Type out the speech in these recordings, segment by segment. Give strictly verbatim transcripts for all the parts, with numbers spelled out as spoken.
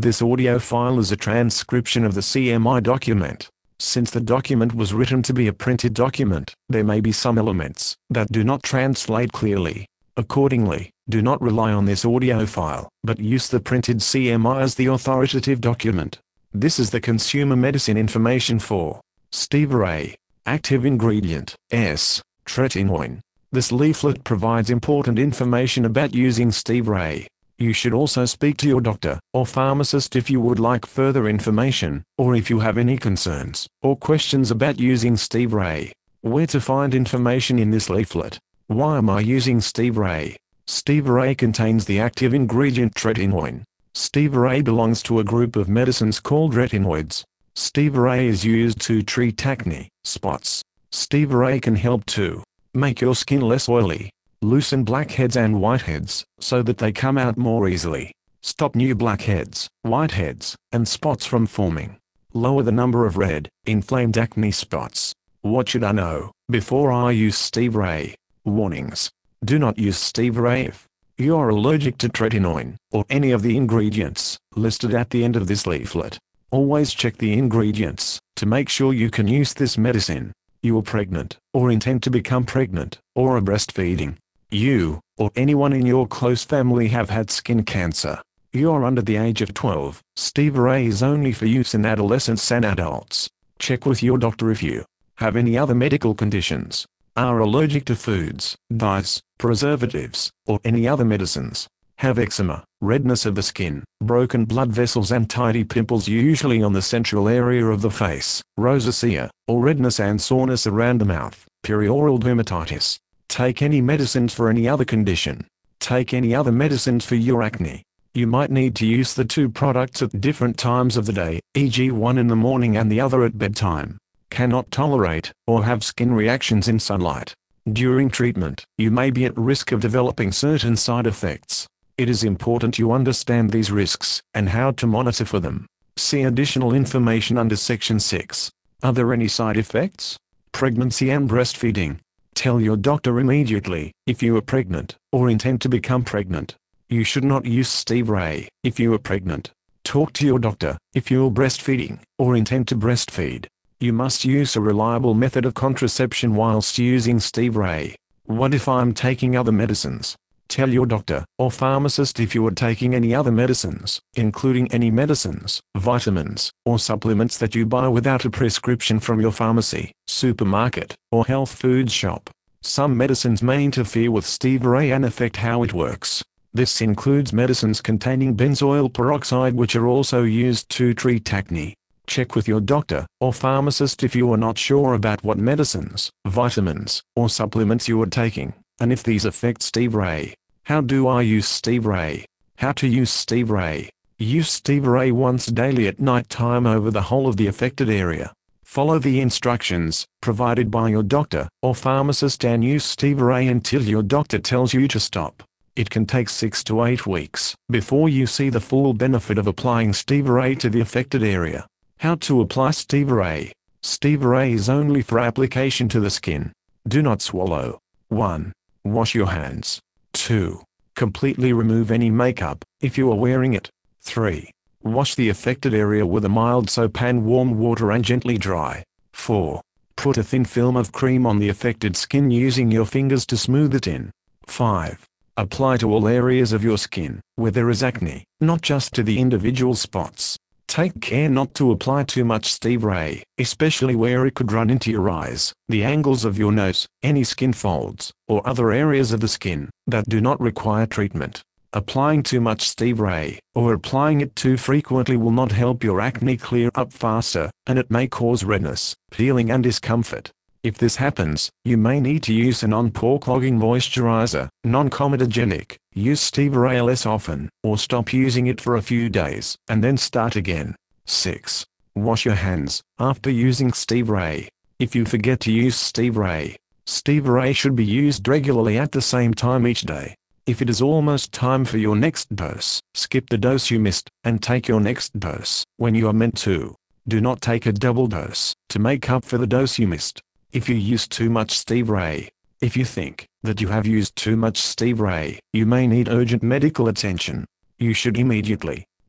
This audio file is a transcription of the C M I document. Since the document was written to be a printed document, there may be some elements that do not translate clearly. Accordingly, do not rely on this audio file, but use the printed C M I as the authoritative document. This is the consumer medicine information for Stevia. Active ingredient, S. Tretinoin. This leaflet provides important information about using Stevia. You should also speak to your doctor or pharmacist if you would like further information, or if you have any concerns or questions about using Stevia. Where to find information in this leaflet? Why am I using Stevia? Stevia contains the active ingredient tretinoin. Stevia belongs to a group of medicines called retinoids. Stevia is used to treat acne, spots. Stevia can help to make your skin less oily, loosen blackheads and whiteheads, so that they come out more easily. Stop new blackheads, whiteheads, and spots from forming. Lower the number of red, inflamed acne spots. What should I know before I use Stevia? Warnings. Do not use Stevia if you are allergic to tretinoin, or any of the ingredients listed at the end of this leaflet. Always check the ingredients to make sure you can use this medicine. You are pregnant, or intend to become pregnant, or are breastfeeding. You, or anyone in your close family have had skin cancer. You are under the age of twelve. Stevia is only for use in adolescents and adults. Check with your doctor if you have any other medical conditions, are allergic to foods, dyes, preservatives, or any other medicines, have eczema, redness of the skin, broken blood vessels and tiny pimples usually on the central area of the face, rosacea, or redness and soreness around the mouth, perioral dermatitis. Take any medicines for any other condition. Take any other medicines for your acne. You might need to use the two products at different times of the day, for example one in the morning and the other at bedtime. Cannot tolerate, or have skin reactions in sunlight. During treatment, you may be at risk of developing certain side effects. It is important you understand these risks, and how to monitor for them. See additional information under Section six. Are there any side effects? Pregnancy and breastfeeding. Tell your doctor immediately if you are pregnant, or intend to become pregnant. You should not use Stevia if you are pregnant. Talk to your doctor if you are breastfeeding, or intend to breastfeed. You must use a reliable method of contraception whilst using Stevia. What if I'm taking other medicines? Tell your doctor or pharmacist if you are taking any other medicines, including any medicines, vitamins, or supplements that you buy without a prescription from your pharmacy, supermarket, or health food shop. Some medicines may interfere with Stevia and affect how it works. This includes medicines containing benzoyl peroxide, which are also used to treat acne. Check with your doctor or pharmacist if you are not sure about what medicines, vitamins, or supplements you are taking, and if these affect Stevia. How do I use Stevia? How to use Stevia. Use Stevia once daily at night time over the whole of the affected area. Follow the instructions provided by your doctor or pharmacist and use Stevia until your doctor tells you to stop. It can take six to eight weeks before you see the full benefit of applying Stevia to the affected area. How to apply Stevia. Stevia is only for application to the skin. Do not swallow. one. Wash your hands. two. Completely remove any makeup, if you are wearing it. three. Wash the affected area with a mild soap and warm water and gently dry. four. Put a thin film of cream on the affected skin using your fingers to smooth it in. five. Apply to all areas of your skin where there is acne, not just to the individual spots. Take care not to apply too much Stevia, especially where it could run into your eyes, the angles of your nose, any skin folds, or other areas of the skin that do not require treatment. Applying too much Stevia, or applying it too frequently, will not help your acne clear up faster, and it may cause redness, peeling and discomfort. If this happens, you may need to use a non-pore clogging moisturizer, non-comedogenic. Use Stevia less often, or stop using it for a few days, and then start again. six. Wash your hands after using Stevia. If you forget to use Stevia, Stevia should be used regularly at the same time each day. If it is almost time for your next dose, skip the dose you missed, and take your next dose when you are meant to. Do not take a double dose to make up for the dose you missed. If you use too much Stevia, if you think that you have used too much Stevia, you may need urgent medical attention. You should immediately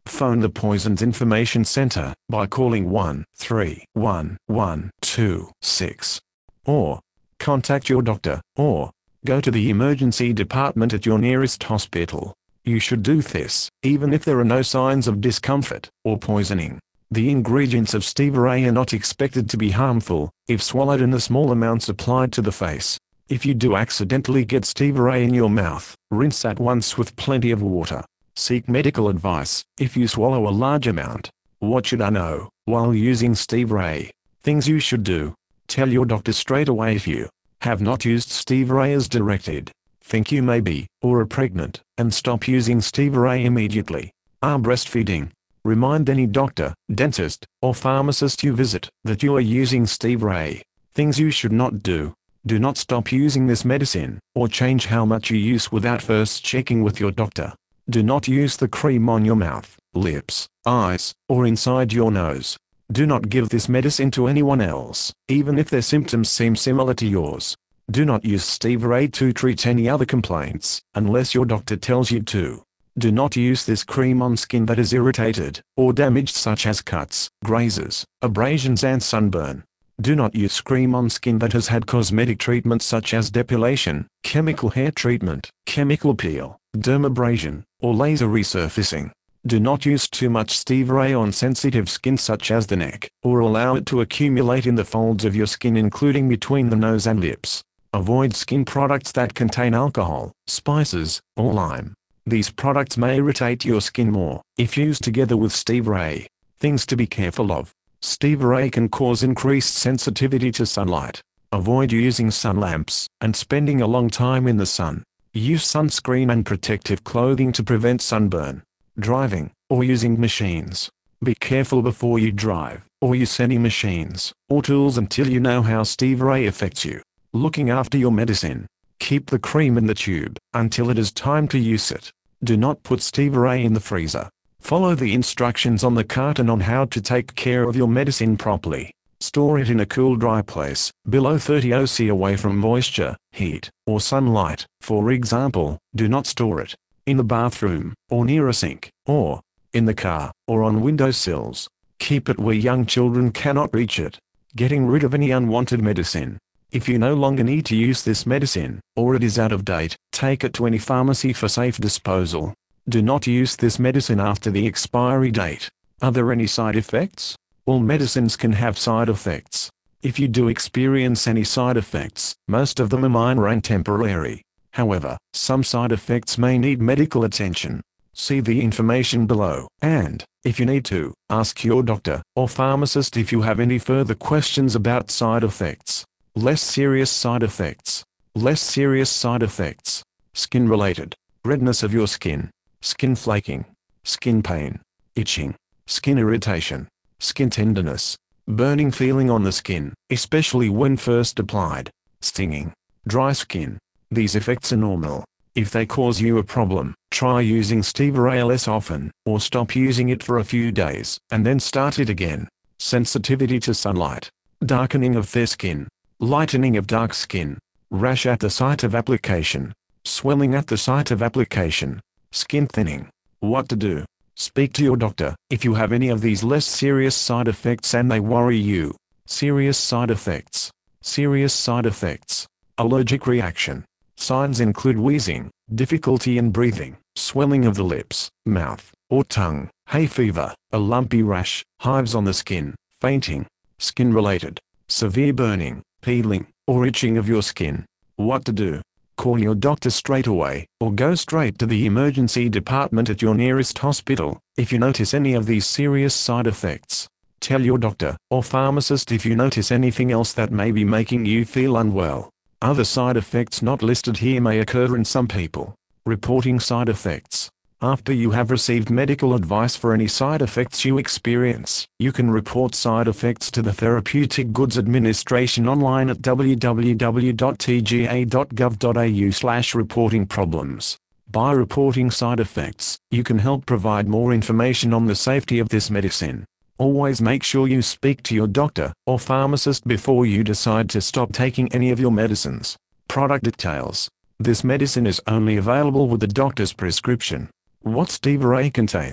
Phone the Poisons Information Center by calling one three one one two six. Or contact your doctor, or go to the emergency department at your nearest hospital. You should do this, even if there are no signs of discomfort or poisoning. The ingredients of stevia are not expected to be harmful, if swallowed in the small amounts applied to the face. If you do accidentally get stevia in your mouth, rinse at once with plenty of water. Seek medical advice. If you swallow a large amount, what should I know while using stevia? Things you should do. Tell your doctor straight away if you have not used stevia as directed, think you may be, or are pregnant, and stop using stevia immediately. Are breastfeeding. Remind any doctor, dentist, or pharmacist you visit that you are using stevia. Things you should not do. Do not stop using this medicine, or change how much you use without first checking with your doctor. Do not use the cream on your mouth, lips, eyes, or inside your nose. Do not give this medicine to anyone else, even if their symptoms seem similar to yours. Do not use stevia to treat any other complaints, unless your doctor tells you to. Do not use this cream on skin that is irritated or damaged, such as cuts, grazes, abrasions and sunburn. Do not use cream on skin that has had cosmetic treatments such as depilation, chemical hair treatment, chemical peel, dermabrasion, or laser resurfacing. Do not use too much stevia on sensitive skin such as the neck, or allow it to accumulate in the folds of your skin including between the nose and lips. Avoid skin products that contain alcohol, spices, or lime. These products may irritate your skin more if used together with stevia. Things to be careful of. Stevia can cause increased sensitivity to sunlight. Avoid using sun lamps and spending a long time in the sun. Use sunscreen and protective clothing to prevent sunburn. Driving, or using machines. Be careful before you drive, or use any machines or tools until you know how stevia affects you. Looking after your medicine. Keep the cream in the tube until it is time to use it. Do not put stevia in the freezer. Follow the instructions on the carton on how to take care of your medicine properly. Store it in a cool, dry place, below thirty degrees Celsius away from moisture, heat, or sunlight. For example, do not store it in the bathroom, or near a sink, or in the car, or on windowsills. Keep it where young children cannot reach it. Getting rid of any unwanted medicine. If you no longer need to use this medicine, or it is out of date, take it to any pharmacy for safe disposal. Do not use this medicine after the expiry date. Are there any side effects? All medicines can have side effects. If you do experience any side effects, most of them are minor and temporary. However, some side effects may need medical attention. See the information below, and, if you need to, ask your doctor or pharmacist if you have any further questions about side effects. Less serious side effects. Less serious side effects. Skin-related. Redness of your skin. Skin flaking. Skin pain. Itching. Skin irritation. Skin tenderness. Burning feeling on the skin, especially when first applied. Stinging. Dry skin. These effects are normal. If they cause you a problem, try using stevia less often, or stop using it for a few days, and then start it again. Sensitivity to sunlight. Darkening of their skin. Lightening of dark skin. Rash at the site of application. Swelling at the site of application. Skin thinning. What to do? Speak to your doctor if you have any of these less serious side effects and they worry you. Serious side effects. Serious side effects. Allergic reaction. Signs include wheezing, difficulty in breathing, swelling of the lips, mouth, or tongue, hay fever, a lumpy rash, hives on the skin, fainting. Skin-related. Severe burning, peeling, or itching of your skin. What to do? Call your doctor straight away, or go straight to the emergency department at your nearest hospital, if you notice any of these serious side effects. Tell your doctor or pharmacist if you notice anything else that may be making you feel unwell. Other side effects not listed here may occur in some people. Reporting side effects. After you have received medical advice for any side effects you experience, you can report side effects to the Therapeutic Goods Administration online at w w w dot t g a dot gov dot a u slash reporting problems. By reporting side effects, you can help provide more information on the safety of this medicine. Always make sure you speak to your doctor or pharmacist before you decide to stop taking any of your medicines. Product details. This medicine is only available with the doctor's prescription. What stevia contains.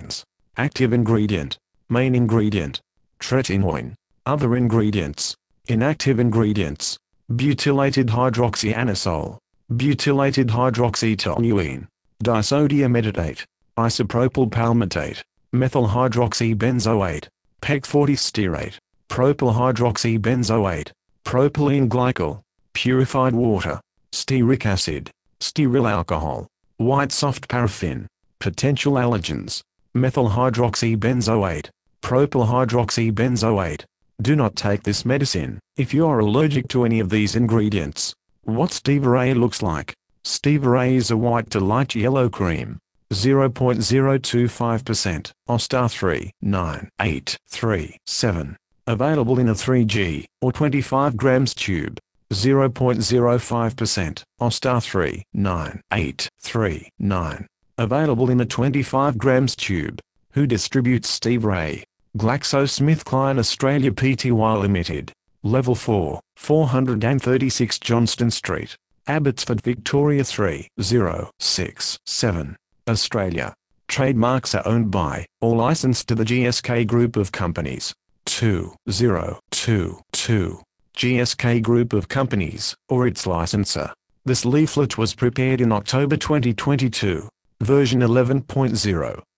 Active ingredient. Main ingredient. Tretinoin. Other ingredients. Inactive ingredients. Butylated hydroxyanisole. Butylated hydroxytoluene. Disodium etatate. Isopropyl palmitate. Methyl hydroxybenzoate. Peg forty stearate. Propyl hydroxybenzoate. Propylene glycol. Purified water. Stearic acid. Stearyl alcohol. White soft paraffin. Potential allergens. Methyl hydroxybenzoate. Propyl hydroxybenzoate. Do not take this medicine if you are allergic to any of these ingredients. What Stevia looks like. Stevia is a white to light yellow cream. zero point zero two five percent. O S T A three nine eight three seven. Available in a three grams or twenty-five grams tube. zero point zero five percent. O S T A three nine eight three nine. Available in a twenty-five grams tube. Who distributes Stevia? GlaxoSmithKline Australia Pty Limited. Level four, four thirty-six Johnston Street, Abbotsford, Victoria three zero six seven. Australia. Trademarks are owned by, or licensed to the G S K Group of Companies. two zero two two. G S K Group of Companies, or its licensor. This leaflet was prepared in October twenty twenty-two. Version eleven point zero.